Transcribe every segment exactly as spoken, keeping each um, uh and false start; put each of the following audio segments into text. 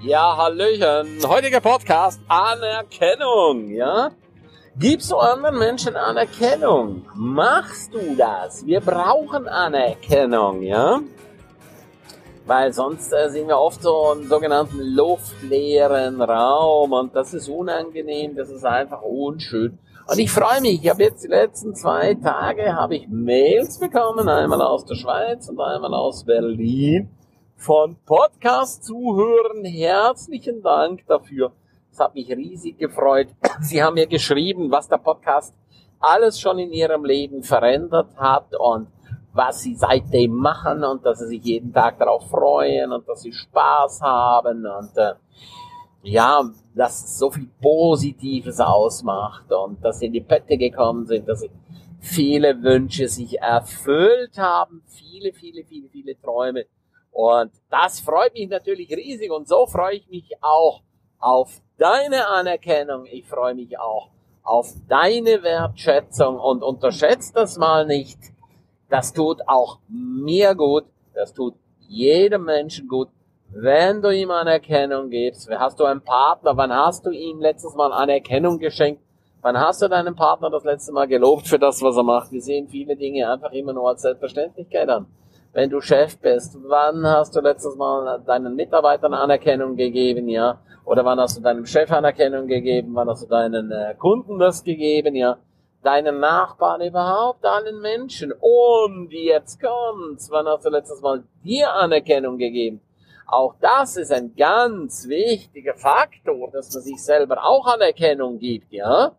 Ja, hallöchen. Heutiger Podcast, Anerkennung, ja? Gibst du anderen Menschen Anerkennung? Machst du das? Wir brauchen Anerkennung, ja? Weil sonst äh, sind wir oft so im sogenannten luftleeren Raum und das ist unangenehm, das ist einfach unschön. Und ich freue mich, ich habe jetzt die letzten zwei Tage habe ich Mails bekommen, einmal aus der Schweiz und einmal aus Berlin, von Podcast-Zuhörern. Herzlichen Dank dafür. Das hat mich riesig gefreut. Sie haben mir geschrieben, was der Podcast alles schon in ihrem Leben verändert hat und was sie seitdem machen und dass sie sich jeden Tag darauf freuen und dass sie Spaß haben und äh, ja, dass es so viel Positives ausmacht und dass sie in die Pötte gekommen sind, dass sie viele Wünsche sich erfüllt haben, viele, viele, viele, viele Träume. Und das freut mich natürlich riesig und so freue ich mich auch auf deine Anerkennung. Ich freue mich auch auf deine Wertschätzung und unterschätzt das mal nicht. Das tut auch mir gut, das tut jedem Menschen gut, wenn du ihm Anerkennung gibst. Hast du einen Partner, wann hast du ihm letztes Mal Anerkennung geschenkt? Wann hast du deinen Partner das letzte Mal gelobt für das, was er macht? Wir sehen viele Dinge einfach immer nur als Selbstverständlichkeit an. Wenn du Chef bist, wann hast du letztes Mal deinen Mitarbeitern Anerkennung gegeben, ja? Oder wann hast du deinem Chef Anerkennung gegeben? Wann hast du deinen äh, Kunden das gegeben, ja? Deinen Nachbarn, überhaupt allen Menschen. Und jetzt kommt's. Wann hast du letztes Mal dir Anerkennung gegeben? Auch das ist ein ganz wichtiger Faktor, dass man sich selber auch Anerkennung gibt, ja?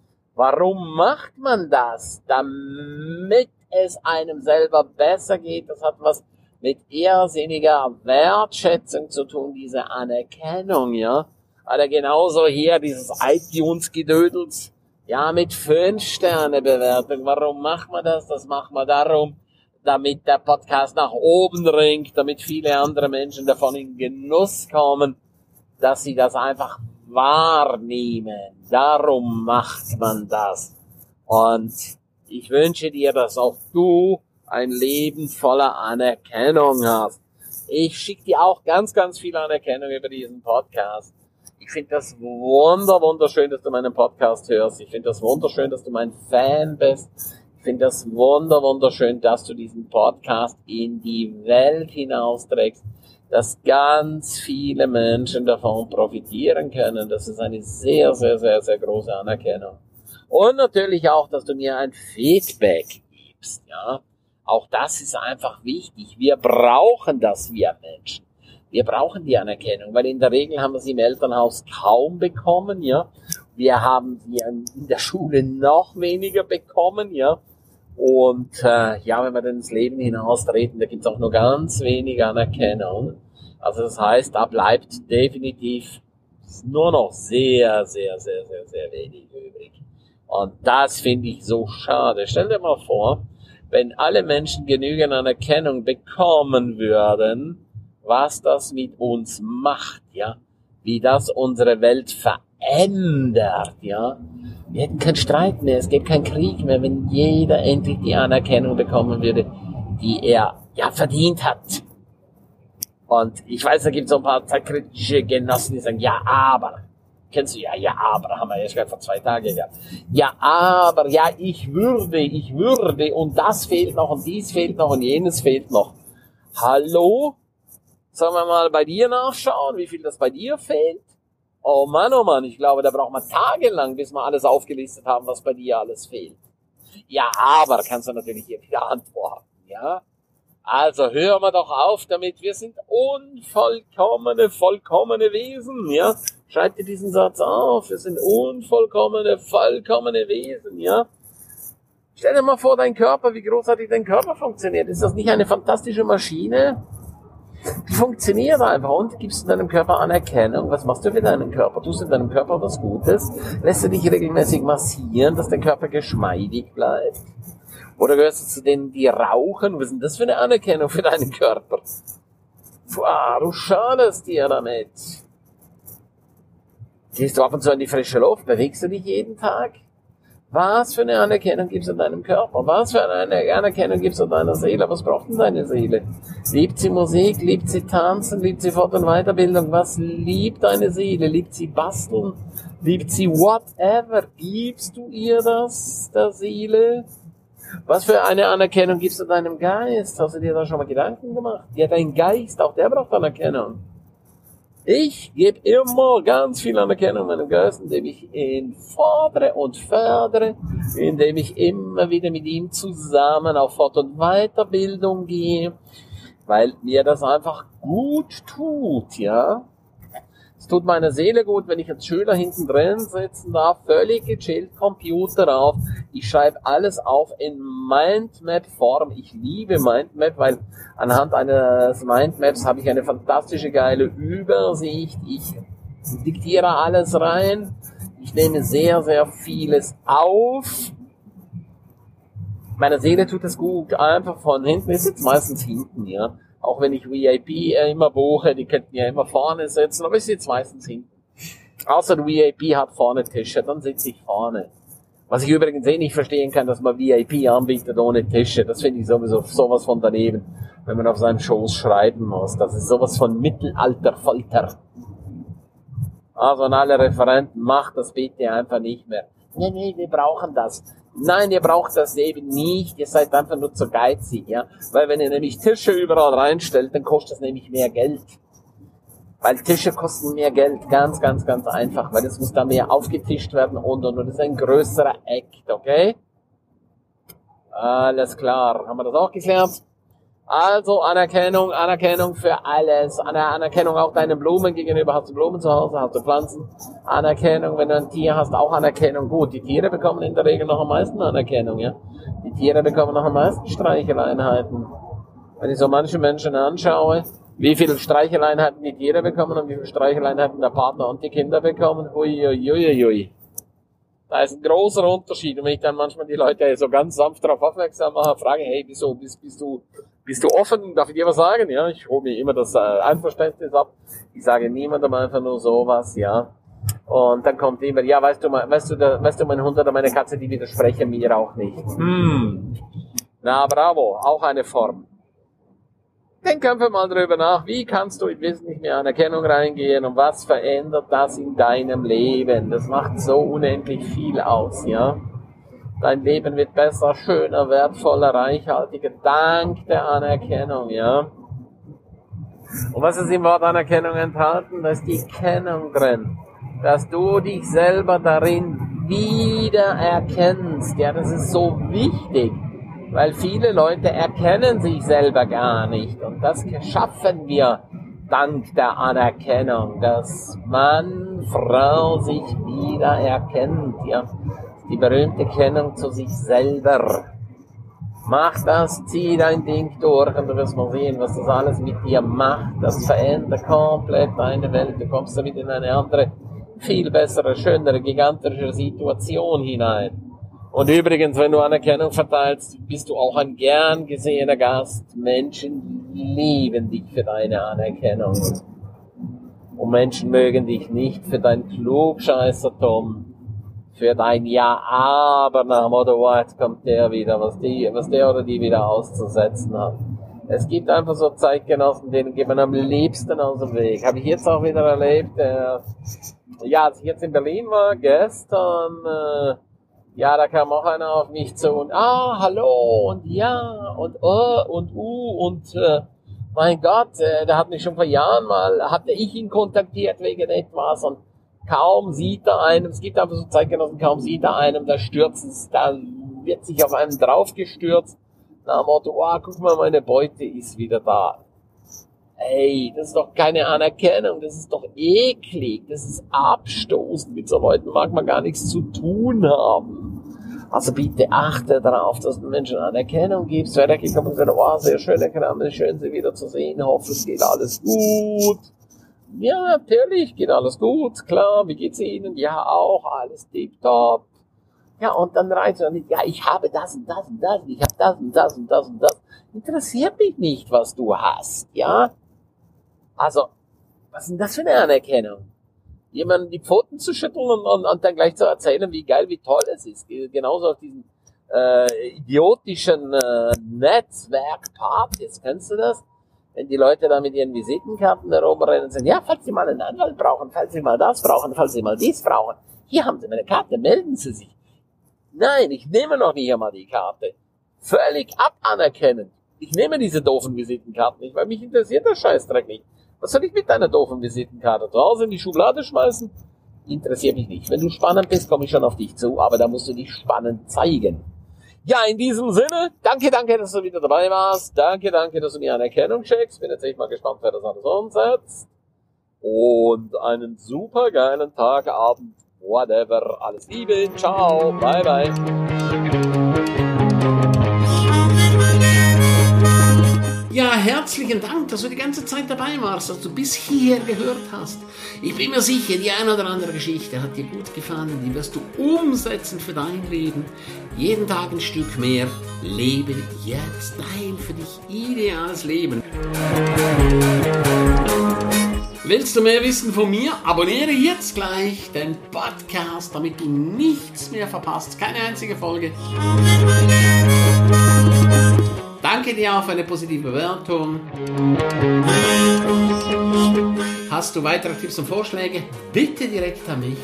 Warum macht man das? Damit es einem selber besser geht. Das hat was mit irrsinniger Wertschätzung zu tun, diese Anerkennung, ja. Oder genauso hier dieses iTunes-Gedödels, ja, mit fünf Sterne Bewertung. Warum macht man das? Das macht man darum, damit der Podcast nach oben ringt, damit viele andere Menschen davon in Genuss kommen, dass sie das einfach wahrnehmen. Darum macht man das. Und ich wünsche dir, dass auch du ein Leben voller Anerkennung hast. Ich schicke dir auch ganz, ganz viel Anerkennung über diesen Podcast. Ich finde das wunder, wunderschön, dass du meinen Podcast hörst. Ich finde das wunderschön, dass du mein Fan bist. Ich finde das wunder, wunderschön, dass du diesen Podcast in die Welt hinausträgst, dass ganz viele Menschen davon profitieren können. Das ist eine sehr, sehr, sehr, sehr große Anerkennung. Und natürlich auch, dass du mir ein Feedback gibst, ja. Auch das ist einfach wichtig. Wir brauchen das, wir Menschen. Wir brauchen die Anerkennung, weil in der Regel haben wir sie im Elternhaus kaum bekommen, ja. Wir haben sie in der Schule noch weniger bekommen, ja. Und äh, ja, wenn wir dann ins Leben hinaustreten, da gibt es auch nur ganz wenig Anerkennung. Also das heißt, da bleibt definitiv nur noch sehr, sehr, sehr, sehr, sehr wenig übrig. Und das finde ich so schade. Stell dir mal vor, wenn alle Menschen genügend Anerkennung bekommen würden, was das mit uns macht, ja, wie das unsere Welt verändert, ja. Wir hätten keinen Streit mehr, es gäbe keinen Krieg mehr, wenn jeder endlich die Anerkennung bekommen würde, die er ja verdient hat. Und ich weiß, da gibt es so ein paar zeitkritische Genossen, die sagen, ja, aber, kennst du ja, ja, aber, haben wir ja schon vor zwei Tagen gehabt. Ja, aber, ja, ich würde, ich würde, und das fehlt noch, und dies fehlt noch, und jenes fehlt noch. Hallo? Sollen wir mal bei dir nachschauen, wie viel das bei dir fehlt? Oh Mann, oh Mann, ich glaube, da braucht man tagelang, bis wir alles aufgelistet haben, was bei dir alles fehlt. Ja, aber, kannst du natürlich hier wieder antworten, ja? Also, hören wir doch auf damit, wir sind unvollkommene, vollkommene Wesen, ja? Schreib dir diesen Satz auf, wir sind unvollkommene, vollkommene Wesen, ja? Stell dir mal vor, dein Körper, wie großartig dein Körper funktioniert. Ist das nicht eine fantastische Maschine? Die funktioniert einfach und gibst du deinem Körper Anerkennung. Was machst du für deinen Körper? Tust du deinem Körper was Gutes? Lässt du dich regelmäßig massieren, dass dein Körper geschmeidig bleibt? Oder gehörst du zu denen, die rauchen? Was ist denn das für eine Anerkennung für deinen Körper? Boah, du schadest dir damit. Gehst du ab und zu in die frische Luft? Bewegst du dich jeden Tag? Was für eine Anerkennung gibst du deinem Körper? Was für eine Anerkennung gibst du deiner Seele? Was braucht denn deine Seele? Liebt sie Musik? Liebt sie Tanzen? Liebt sie Fort- und Weiterbildung? Was liebt deine Seele? Liebt sie Basteln? Liebt sie whatever? Gibst du ihr das, der Seele? Was für eine Anerkennung gibst du deinem Geist? Hast du dir da schon mal Gedanken gemacht? Ja, dein Geist, auch der braucht Anerkennung. Ich gebe immer ganz viel Anerkennung meinem Geist, indem ich ihn fordere und fördere, indem ich immer wieder mit ihm zusammen auf Fort- und Weiterbildung gehe, weil mir das einfach gut tut, ja. Es tut meiner Seele gut, wenn ich als Schüler hinten drin sitzen darf, völlig gechillt, Computer auf. Ich schreibe alles auf in Mindmap-Form. Ich liebe Mindmap, weil anhand eines Mindmaps habe ich eine fantastische, geile Übersicht. Ich diktiere alles rein. Ich nehme sehr, sehr vieles auf. Meiner Seele tut es gut, einfach von hinten. Ich sitze meistens hinten, ja. Auch wenn ich V I P immer buche, die könnten ja immer vorne sitzen, aber ich sitze meistens hinten. Außer der V I P hat vorne Tische, dann sitze ich vorne. Was ich übrigens eh nicht verstehen kann, dass man V I P anbietet ohne Tische. Das finde ich sowieso sowas von daneben, wenn man auf seinem Schoß schreiben muss. Das ist sowas von Mittelalterfolter. Also an alle Referenten, macht das bitte einfach nicht mehr. Nee, nee, wir brauchen das. Nein, ihr braucht das eben nicht, ihr seid einfach nur zu geizig, ja. Weil wenn ihr nämlich Tische überall reinstellt, dann kostet das nämlich mehr Geld. Weil Tische kosten mehr Geld, ganz, ganz, ganz einfach, weil es muss da mehr aufgetischt werden und, und, und, das ist ein größerer Act, okay? Alles klar, haben wir das auch geklärt? Also Anerkennung, Anerkennung für alles. Anerkennung auch deinen Blumen gegenüber. Hast du Blumen zu Hause? Hast du Pflanzen? Anerkennung, wenn du ein Tier hast, auch Anerkennung. Gut, die Tiere bekommen in der Regel noch am meisten Anerkennung, ja. Die Tiere bekommen noch am meisten Streicheleinheiten. Wenn ich so manche Menschen anschaue, wie viele Streicheleinheiten die Tiere bekommen und wie viele Streicheleinheiten der Partner und die Kinder bekommen, hui, hui, hui, hui. Da ist ein großer Unterschied. Und wenn ich dann manchmal die Leute so ganz sanft darauf aufmerksam mache, frage, hey, wieso, bist, bist du, bist du offen? Darf ich dir was sagen? Ja, ich hole mir immer das äh, Einverständnis ab. Ich sage niemandem einfach nur sowas, ja. Und dann kommt immer, ja, weißt du, weißt du, der, weißt du, mein Hund oder meine Katze, die widersprechen mir auch nicht. Hm. Na, bravo, auch eine Form. Denk einfach mal drüber nach, wie kannst du in wesentlich mehr Anerkennung reingehen und was verändert das in deinem Leben? Das macht so unendlich viel aus, ja. Dein Leben wird besser, schöner, wertvoller, reichhaltiger, dank der Anerkennung, ja. Und was ist im Wort Anerkennung enthalten? Da ist die Kennung drin, dass du dich selber darin wieder erkennst, ja, das ist so wichtig. Weil viele Leute erkennen sich selber gar nicht. Und das schaffen wir dank der Anerkennung, dass Mann, Frau sich wieder erkennt. Ja? Die berühmte Kennung zu sich selber. Mach das, zieh dein Ding durch und du wirst mal sehen, was das alles mit dir macht. Das verändert komplett deine Welt. Du kommst damit in eine andere, viel bessere, schönere, gigantische Situation hinein. Und übrigens, wenn du Anerkennung verteilst, bist du auch ein gern gesehener Gast. Menschen lieben dich für deine Anerkennung. Und Menschen mögen dich nicht für dein Klugscheißertum, für dein Ja, aber nach dem Motto, oh, jetzt kommt der wieder, was, die, was der oder die wieder auszusetzen hat. Es gibt einfach so Zeitgenossen, denen geht man am liebsten aus dem Weg. Habe ich jetzt auch wieder erlebt. Äh, ja, als ich jetzt in Berlin war, gestern... Äh, Ja, da kam auch einer auf mich zu und ah, hallo und ja und äh und uh und äh, mein Gott, äh, der hat mich schon vor Jahren mal, hatte ich ihn kontaktiert wegen etwas und kaum sieht er einem, es gibt einfach so Zeitgenossen, kaum sieht er einem, da stürzt es, da wird sich auf einen draufgestürzt, nach dem Motto, ah, guck mal, meine Beute ist wieder da. Ey, das ist doch keine Anerkennung, das ist doch eklig, das ist abstoßend, mit so Leuten mag man gar nichts zu tun haben. Also bitte achte darauf, dass du Menschen Anerkennung gibst, weil der kommt und sagt, oh, sehr schöne Kram, schön Sie wieder zu sehen, hoffe es geht alles gut. Ja, natürlich geht alles gut, klar, wie geht's Ihnen? Ja, auch, alles tipptopp. Ja, und dann reizt er nicht, ja, ich habe das und das und das, ich habe das und das und das und das. Interessiert mich nicht, was du hast, ja? Also, was ist denn das für eine Anerkennung? jemanden die Pfoten zu schütteln und, und, und dann gleich zu erzählen, wie geil, wie toll es ist. Genauso auf diesen äh, idiotischen äh, Netzwerkpartys, kennst du das? Wenn die Leute da mit ihren Visitenkarten herumrennen und sagen, ja, falls Sie mal einen Anwalt brauchen, falls Sie mal das brauchen, falls Sie mal dies brauchen, hier haben Sie meine Karte, melden Sie sich. Nein, ich nehme noch nicht einmal die Karte. Völlig abanerkennend. Ich nehme diese doofen Visitenkarten nicht, weil mich interessiert der Scheißdreck nicht. Was soll ich mit deiner doofen Visitenkarte? Zu Hause in die Schublade schmeißen? Interessiert mich nicht. Wenn du spannend bist, komme ich schon auf dich zu, aber da musst du dich spannend zeigen. Ja, in diesem Sinne, danke, danke, dass du wieder dabei warst. Danke, danke, dass du mir Anerkennung schenkst. Bin jetzt echt mal gespannt, wer das alles umsetzt. Und einen super geilen Tag, Abend, whatever. Alles Liebe, ciao, bye, bye. Ja, herzlichen Dank, dass du die ganze Zeit dabei warst, dass du bis hierher gehört hast. Ich bin mir sicher, die eine oder andere Geschichte hat dir gut gefallen, die wirst du umsetzen für dein Leben. Jeden Tag ein Stück mehr. Lebe jetzt dein für dich ideales Leben. Willst du mehr wissen von mir? Abonniere jetzt gleich den Podcast, damit du nichts mehr verpasst. Keine einzige Folge. Danke dir auch für eine positive Bewertung. Hast du weitere Tipps und Vorschläge? Bitte direkt an mich.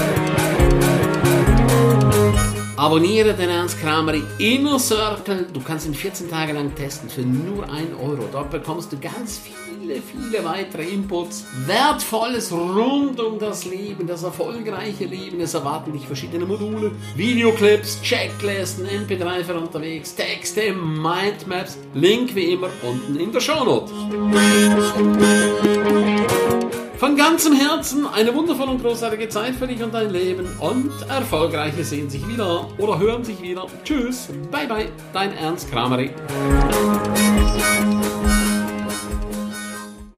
Abonniere den Ernst Kramer Inner Circle. Du kannst ihn vierzehn Tage lang testen für nur ein Euro. Dort bekommst du ganz viele, viele weitere Inputs. Wertvolles rund um das Leben, das erfolgreiche Leben. Es erwarten dich verschiedene Module, Videoclips, Checklisten, M P drei für unterwegs, Texte, Mindmaps. Link wie immer unten in der Shownote. Von ganzem Herzen eine wundervolle und großartige Zeit für dich und dein Leben und Erfolgreiche sehen sich wieder oder hören sich wieder. Tschüss, bye bye, dein Ernst Kramer.